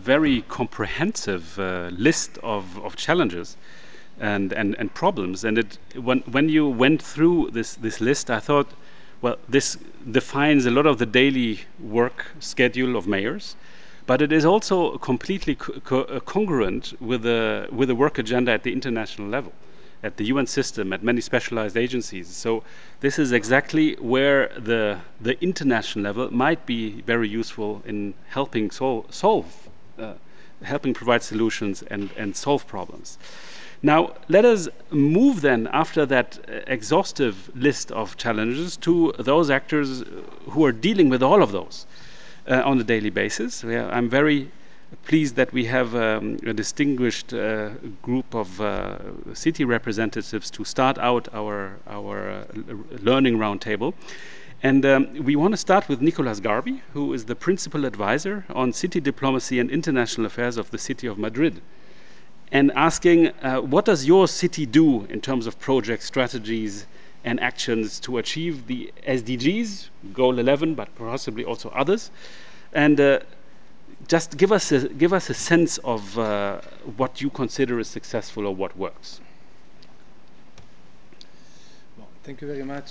very comprehensive list of challenges and problems. And when you went through this list, I thought, well, this defines a lot of the daily work schedule of mayors, but it is also completely congruent with the work agenda at the international level, at the UN system, at many specialized agencies. So this is exactly where the international level might be very useful in helping helping provide solutions and solve problems. Now, let us move then, after that exhaustive list of challenges, to those actors who are dealing with all of those on a daily basis. I'm very pleased that we have a distinguished group of city representatives to start out our learning roundtable. And we want to start with Nicolas Garbi, who is the principal advisor on city diplomacy and international affairs of the city of Madrid, and asking what does your city do in terms of projects, strategies, and actions to achieve the SDGs, Goal 11, but possibly also others, and just give us a sense of what you consider as successful or what works. Well, thank you very much.